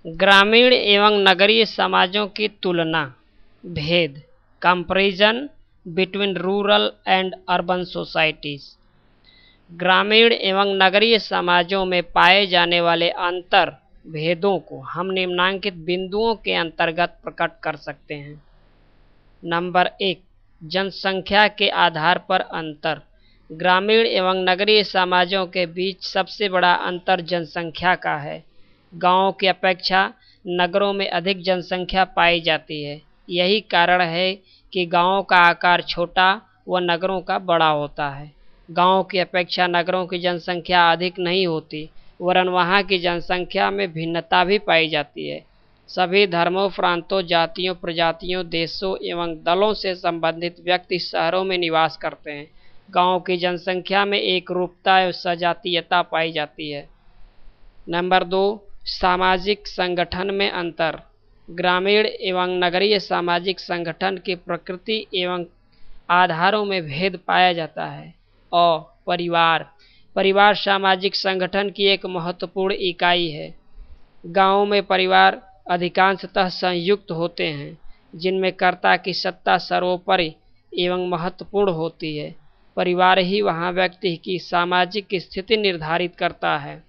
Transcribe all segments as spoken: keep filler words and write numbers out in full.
ग्रामीण एवं नगरीय समाजों की तुलना, भेद, comparison between rural and urban societies. ग्रामीण एवं नगरीय समाजों में पाए जाने वाले अंतर भेदों को हम निम्नलिखित बिंदुओं के अंतर्गत प्रकट कर सकते हैं। नंबर एक, जनसंख्या के आधार पर अंतर। ग्रामीण एवं नगरीय समाजों के बीच सबसे बड़ा अंतर जनसंख्या का है। गांवों की अपेक्षा नगरों में अधिक जनसंख्या पाई जाती है। यही कारण है कि गांवों का आकार छोटा व नगरों का बड़ा होता है। गांवों की अपेक्षा नगरों की जनसंख्या अधिक नहीं होती, वरन वहां की जनसंख्या में भिन्नता भी पाई जाती है। सभी धर्मों, प्रांतों, जातियों, प्रजातियों, देशों एवं दलों से संबंधित व्यक्ति शहरों में निवास करते हैं। गांवों की जनसंख्या में एक रूपता एवं सजातीयता पाई जाती है। नंबर दो, सामाजिक संगठन में अंतर। ग्रामीण एवं नगरीय सामाजिक संगठन की प्रकृति एवं आधारों में भेद पाया जाता है। और परिवार परिवार सामाजिक संगठन की एक महत्वपूर्ण इकाई है। गांवों में परिवार अधिकांशतः संयुक्त होते हैं, जिनमें कर्ता की सत्ता सर्वोपरि एवं महत्वपूर्ण होती है। परिवार ही वहां व्यक्ति की सामाजिक स्थिति निर्धारित करता है।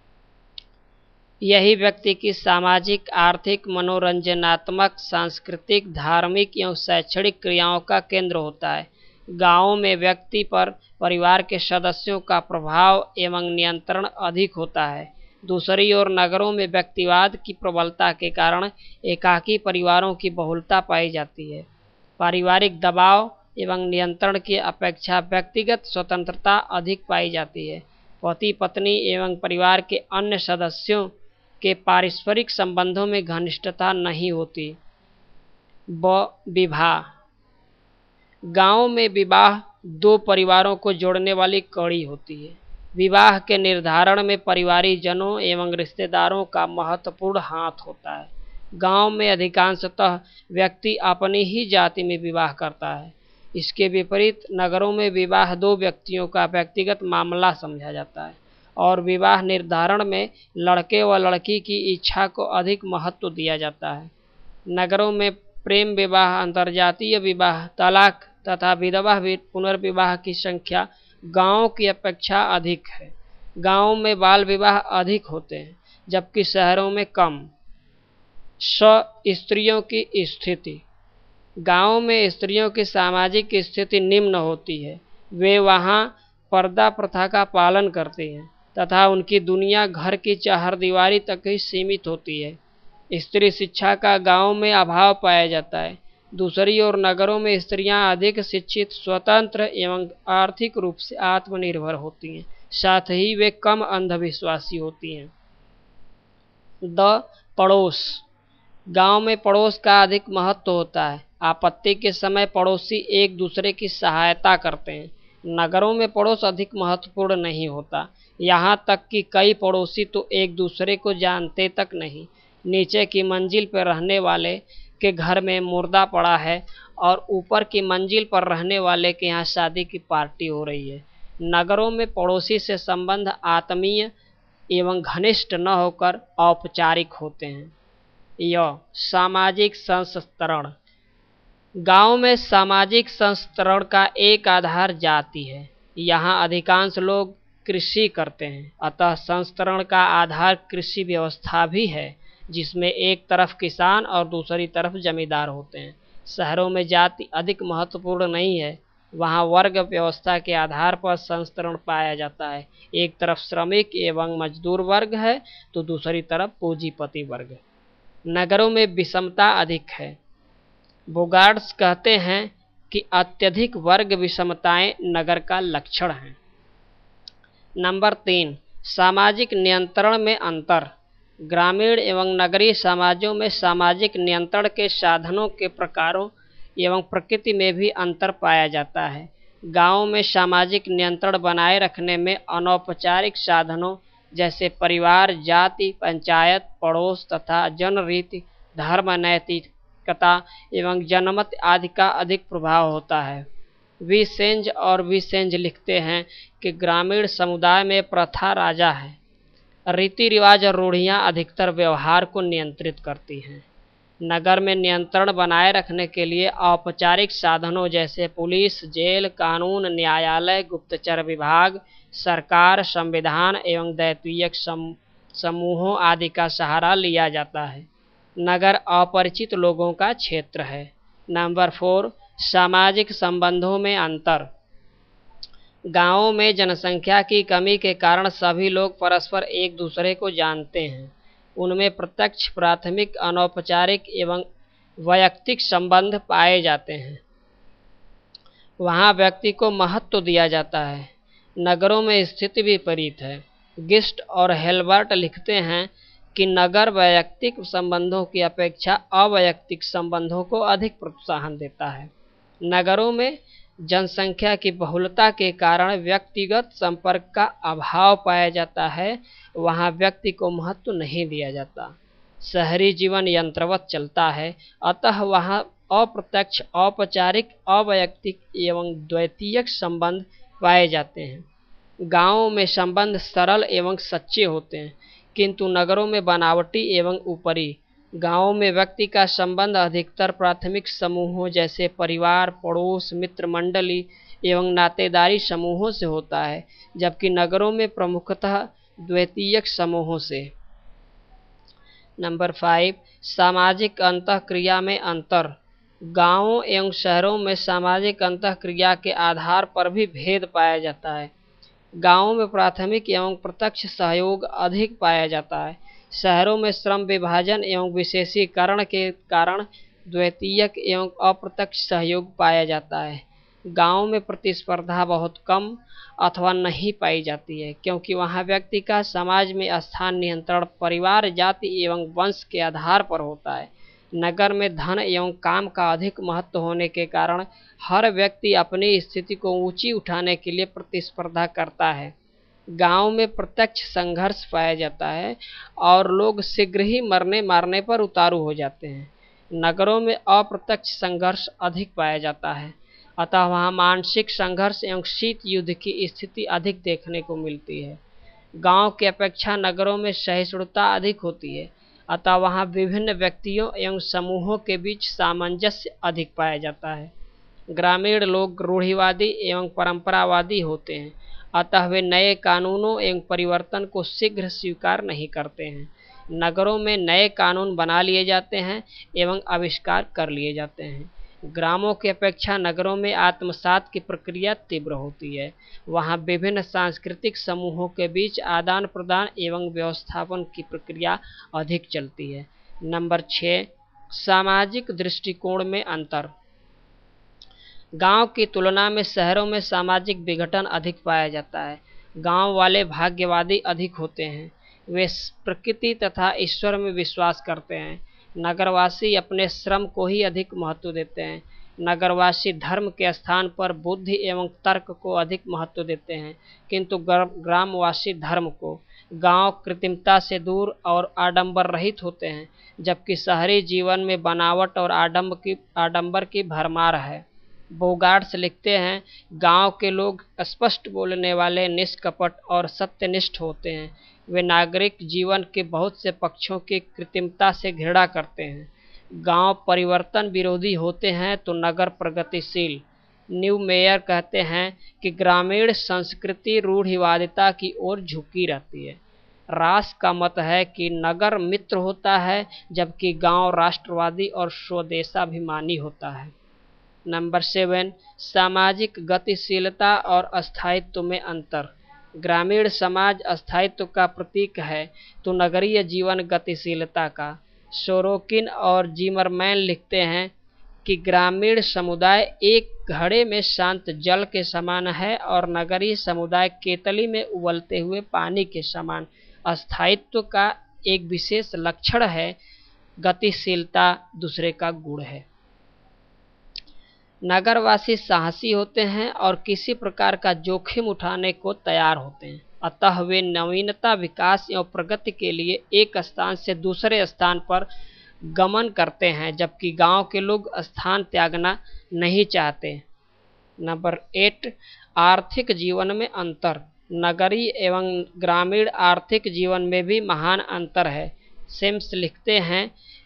यही व्यक्ति की सामाजिक, आर्थिक, मनोरंजनात्मक, सांस्कृतिक, धार्मिक एवं शैक्षणिक क्रियाओं का केंद्र होता है। गांवों में व्यक्ति पर परिवार के सदस्यों का प्रभाव एवं नियंत्रण अधिक होता है। दूसरी ओर नगरों में व्यक्तिवाद की प्रबलता के कारण एकाकी परिवारों की बहुलता पाई जाती है। पारिवारिक दबाव एवं नियंत्रण की अपेक्षा व्यक्तिगत स्वतंत्रता अधिक पाई जाती है। पति पत्नी एवं परिवार के अन्य सदस्यों के पारस्परिक संबंधों में घनिष्ठता नहीं होती। ब विवाह। गांव में विवाह दो परिवारों को जोड़ने वाली कड़ी होती है। विवाह के निर्धारण में परिवारीजनों एवं रिश्तेदारों का महत्वपूर्ण हाथ होता है। गांव में अधिकांशतः व्यक्ति अपनी ही जाति में विवाह करता है। इसके विपरीत नगरों में विवाह दो व्यक्तियों का व्यक्तिगत मामला समझा जाता है और विवाह निर्धारण में लड़के व लड़की की इच्छा को अधिक महत्व दिया जाता है। नगरों में प्रेम विवाह, अंतर्जातीय विवाह, तलाक तथा विधवा पुनर्विवाह की संख्या गांवों की अपेक्षा अधिक है। गांवों में बाल विवाह अधिक होते हैं, जबकि शहरों में कम। स्त्रियों की स्थिति। गांवों में स्त्रियों की सामाजिक स्थिति निम्न होती है। वे वहां पर्दा प्रथा का पालन करती हैं तथा उनकी दुनिया घर की चारदीवारी तक ही सीमित होती है। स्त्री शिक्षा का गांव में अभाव पाया जाता है। दूसरी ओर नगरों में स्त्रियां अधिक शिक्षित, स्वतंत्र एवं आर्थिक रूप से आत्मनिर्भर होती हैं। साथ ही वे कम अंधविश्वासी होती हैं। द पड़ोस। गांव में पड़ोस का अधिक महत्व होता है। आपत्ति के समय पड़ोसी एक दूसरे की सहायता करते हैं। नगरों में पड़ोस अधिक महत्वपूर्ण नहीं होता। यहाँ तक कि कई पड़ोसी तो एक दूसरे को जानते तक नहीं। नीचे की मंजिल पर रहने वाले के घर में मुर्दा पड़ा है और ऊपर की मंजिल पर रहने वाले के यहाँ शादी की पार्टी हो रही है। नगरों में पड़ोसी से संबंध आत्मीय एवं घनिष्ठ न होकर औपचारिक होते हैं। यह सामाजिक संस्तरण। गांव में सामाजिक संस्तरण का एक आधार जाति है। यहाँ अधिकांश लोग कृषि करते हैं, अतः संस्तरण का आधार कृषि व्यवस्था भी है, जिसमें एक तरफ किसान और दूसरी तरफ जमींदार होते हैं। शहरों में जाति अधिक महत्वपूर्ण नहीं है। वहाँ वर्ग व्यवस्था के आधार पर संस्तरण पाया जाता है। एक तरफ श्रमिक एवं मजदूर वर्ग है तो दूसरी तरफ पूंजीपति वर्ग। नगरों में विषमता अधिक है। बोगार्ड्स कहते हैं कि अत्यधिक वर्ग विषमताएं नगर का लक्षण है। नंबर तीन, सामाजिक नियंत्रण में अंतर। ग्रामीण एवं नगरीय समाजों में सामाजिक नियंत्रण के साधनों के प्रकारों एवं प्रकृति में भी अंतर पाया जाता है। गांवों में सामाजिक नियंत्रण बनाए रखने में अनौपचारिक साधनों जैसे परिवार, जाति, पंचायत, पड़ोस तथा जनरीति, धर्म, नैतिकता एवं जनमत आदि का अधिक प्रभाव होता है। वी सेंज और वी सेंज लिखते हैं कि ग्रामीण समुदाय में प्रथा राजा है। रीति रिवाज और रूढ़ियाँ अधिकतर व्यवहार को नियंत्रित करती हैं। नगर में नियंत्रण बनाए रखने के लिए औपचारिक साधनों जैसे पुलिस, जेल, कानून, न्यायालय, गुप्तचर विभाग, सरकार, संविधान एवं दैवीय सम, समूहों आदि का सहारा लिया जाता है। नगर अपरिचित लोगों का क्षेत्र है। नंबर फोर, सामाजिक संबंधों में अंतर। गांवों में जनसंख्या की कमी के कारण सभी लोग परस्पर एक दूसरे को जानते हैं। उनमें प्रत्यक्ष, प्राथमिक, अनौपचारिक एवं वैयक्तिक संबंध पाए जाते हैं। वहाँ व्यक्ति को महत्व दिया जाता है। नगरों में स्थिति विपरीत है। गिस्ट और हेल्बर्ट लिखते हैं कि नगर वैयक्तिक संबंधों की अपेक्षा अवैयक्तिक संबंधों को अधिक प्रोत्साहन देता है। नगरों में जनसंख्या की बहुलता के कारण व्यक्तिगत संपर्क का अभाव पाया जाता है। वहाँ व्यक्ति को महत्व नहीं दिया जाता। शहरी जीवन यंत्रवत चलता है, अतः वहाँ अप्रत्यक्ष, औपचारिक, अवैयक्तिक एवं द्वैतीयक संबंध पाए जाते हैं। गांवों में संबंध सरल एवं सच्चे होते हैं, किंतु नगरों में बनावटी एवं ऊपरी। गांवों में व्यक्ति का संबंध अधिकतर प्राथमिक समूहों जैसे परिवार, पड़ोस, मित्र मंडली एवं नातेदारी समूहों से होता है, जबकि नगरों में प्रमुखतः द्वितीयक समूहों से। नंबर फाइव, सामाजिक अंतःक्रिया में अंतर। गांवों एवं शहरों में सामाजिक अंतःक्रिया के आधार पर भी भेद पाया जाता है। गांवों में प्राथमिक एवं प्रत्यक्ष सहयोग अधिक पाया जाता है। शहरों में श्रम विभाजन एवं विशेषीकरण के कारण द्वितीयक एवं अप्रत्यक्ष सहयोग पाया जाता है। गांव में प्रतिस्पर्धा बहुत कम अथवा नहीं पाई जाती है, क्योंकि वहां व्यक्ति का समाज में स्थान नियंत्रण परिवार, जाति एवं वंश के आधार पर होता है। नगर में धन एवं काम का अधिक महत्व होने के कारण हर व्यक्ति अपनी स्थिति को ऊंची उठाने के लिए प्रतिस्पर्धा करता है। गांव में प्रत्यक्ष संघर्ष पाया जाता है और लोग शीघ्र ही मरने मारने पर उतारू हो जाते हैं। नगरों में अप्रत्यक्ष संघर्ष अधिक पाया जाता है, अतः वहाँ मानसिक संघर्ष एवं शीत युद्ध की स्थिति अधिक देखने को मिलती है। गांव की अपेक्षा नगरों में सहिष्णुता अधिक होती है, अतः वहाँ विभिन्न व्यक्तियों एवं समूहों के बीच सामंजस्य अधिक पाया जाता है। ग्रामीण लोग रूढ़िवादी एवं परंपरावादी होते हैं, अतः वे नए कानूनों एवं परिवर्तन को शीघ्र स्वीकार नहीं करते हैं। नगरों में नए कानून बना लिए जाते हैं एवं आविष्कार कर लिए जाते हैं। ग्रामों की अपेक्षा नगरों में आत्मसात की प्रक्रिया तीव्र होती है। वहाँ विभिन्न सांस्कृतिक समूहों के बीच आदान प्रदान एवं व्यवस्थापन की प्रक्रिया अधिक चलती है। नंबर छः, सामाजिक दृष्टिकोण में अंतर। गांव की तुलना में शहरों में सामाजिक विघटन अधिक पाया जाता है। गांव वाले भाग्यवादी अधिक होते हैं। वे प्रकृति तथा ईश्वर में विश्वास करते हैं। नगरवासी अपने श्रम को ही अधिक महत्व देते हैं। नगरवासी धर्म के स्थान पर बुद्धि एवं तर्क को अधिक महत्व देते हैं, किंतु ग्रामवासी धर्म को। गांव कृत्रिमता से दूर और आडंबर रहित होते हैं, जबकि शहरी जीवन में बनावट और आडंबर की आडंबर की भरमार है। बोगार्ट्स लिखते हैं, गांव के लोग स्पष्ट बोलने वाले, निष्कपट और सत्यनिष्ठ होते हैं। वे नागरिक जीवन के बहुत से पक्षों की कृत्रिमता से घृणा करते हैं। गांव परिवर्तन विरोधी होते हैं तो नगर प्रगतिशील। न्यू मेयर कहते हैं कि ग्रामीण संस्कृति रूढ़िवादिता की ओर झुकी रहती है। रास का मत है कि नगर मित्र होता है, जबकि गांव राष्ट्रवादी और स्वदेशाभिमानी होता है। नंबर सेवन, सामाजिक गतिशीलता और अस्थायित्व में अंतर। ग्रामीण समाज अस्थायित्व का प्रतीक है तो नगरीय जीवन गतिशीलता का। सोरोकिन और जिमरमैन लिखते हैं कि ग्रामीण समुदाय एक घड़े में शांत जल के समान है और नगरीय समुदाय केतली में उबलते हुए पानी के समान। अस्थायित्व का एक विशेष लक्षण है, गतिशीलता दूसरे का गुण है। नगरवासी साहसी होते हैं और किसी प्रकार का जोखिम उठाने को तैयार होते हैं, अतः वे नवीनता, विकास एवं प्रगति के लिए एक स्थान से दूसरे स्थान पर गमन करते हैं, जबकि गांव के लोग स्थान त्यागना नहीं चाहते। नंबर एट, आर्थिक जीवन में अंतर। नगरीय एवं ग्रामीण आर्थिक जीवन में भी महान अंतर है। सिम्स लिखते हैं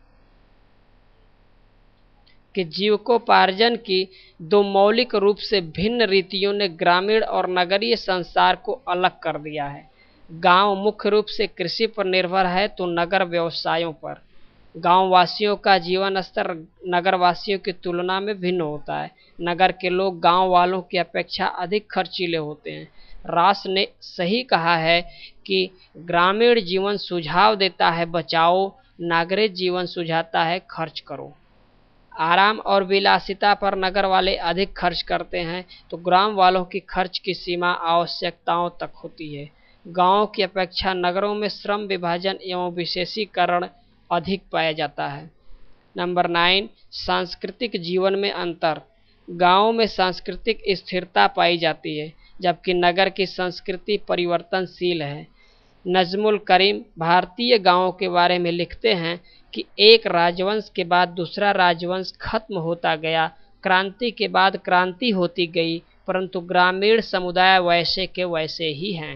कि जीविकोपार्जन की दो मौलिक रूप से भिन्न रीतियों ने ग्रामीण और नगरीय संसार को अलग कर दिया है। गांव मुख्य रूप से कृषि पर निर्भर है तो नगर व्यवसायों पर। गांव वासियों का जीवन स्तर नगर वासियों की तुलना में भिन्न होता है। नगर के लोग गांव वालों की अपेक्षा अधिक खर्चीले होते हैं। रॉस ने सही कहा है कि ग्रामीण जीवन सुझाव देता है बचाओ, नगरीय जीवन सुझाता है खर्च करो। आराम और विलासिता पर नगर वाले अधिक खर्च करते हैं तो ग्राम वालों की खर्च की सीमा आवश्यकताओं तक होती है। गांव की अपेक्षा नगरों में श्रम विभाजन एवं विशेषीकरण अधिक पाया जाता है। नंबर नाइन, सांस्कृतिक जीवन में अंतर। गांव में सांस्कृतिक स्थिरता पाई जाती है जबकि नगर की संस्कृति परिवर्तनशील है। नजमुल करीम भारतीय गांवों के बारे में लिखते हैं कि एक राजवंश के बाद दूसरा राजवंश खत्म होता गया, क्रांति के बाद क्रांति होती गई, परंतु ग्रामीण समुदाय वैसे के वैसे ही हैं।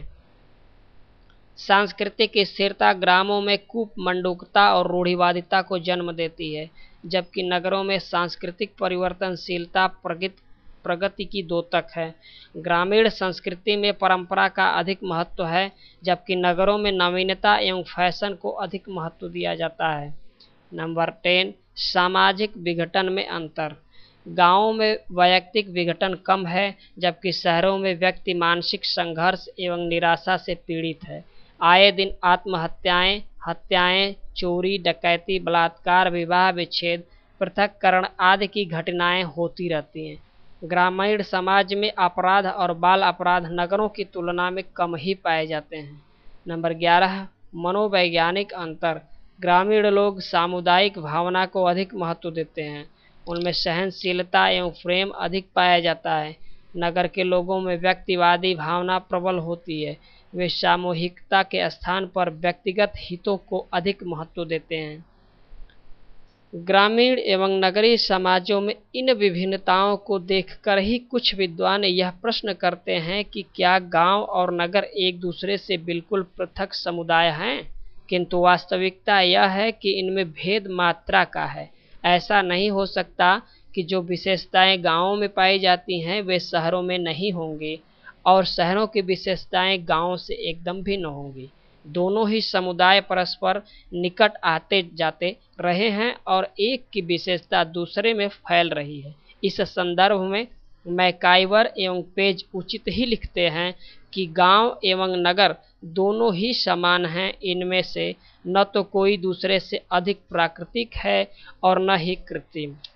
सांस्कृतिक स्थिरता ग्रामों में कूपमंडूकता और रूढ़िवादिता को जन्म देती है जबकि नगरों में सांस्कृतिक परिवर्तनशीलता प्रगति प्रगति की द्योतक है। ग्रामीण संस्कृति में परंपरा का अधिक महत्व है जबकि नगरों में नवीनता एवं फैशन को अधिक महत्व दिया जाता है। नंबर टेन, सामाजिक विघटन में अंतर। गांवों में वैयक्तिक विघटन कम है जबकि शहरों में व्यक्ति मानसिक संघर्ष एवं निराशा से पीड़ित है। आए दिन आत्महत्याएं, हत्याएं, चोरी, डकैती, बलात्कार, विवाह विच्छेद, पृथक्करण आदि की घटनाएं होती रहती हैं। ग्रामीण समाज में अपराध और बाल अपराध नगरों की तुलना में कम ही पाए जाते हैं। नंबर ग्यारह, मनोवैज्ञानिक अंतर। ग्रामीण लोग सामुदायिक भावना को अधिक महत्व देते हैं, उनमें सहनशीलता एवं प्रेम अधिक पाया जाता है। नगर के लोगों में व्यक्तिवादी भावना प्रबल होती है, वे सामूहिकता के स्थान पर व्यक्तिगत हितों को अधिक महत्व देते हैं। ग्रामीण एवं नगरीय समाजों में इन विभिन्नताओं को देखकर ही कुछ विद्वान यह प्रश्न करते हैं कि क्या गांव और नगर एक दूसरे से बिल्कुल पृथक समुदाय हैं? किंतु वास्तविकता यह है कि इनमें भेद मात्रा का है। ऐसा नहीं हो सकता कि जो विशेषताएं गांवों में पाई जाती हैं वे शहरों में नहीं होंगी और शहरों की विशेषताएं गांवों से एकदम भिन्न होंगी। दोनों ही समुदाय परस्पर निकट आते जाते रहे हैं और एक की विशेषता दूसरे में फैल रही है। इस संदर्भ में मैकाइवर एवं पेज उचित ही लिखते हैं कि गांव एवं नगर दोनों ही समान हैं, इनमें से न तो कोई दूसरे से अधिक प्राकृतिक है और न ही कृत्रिम।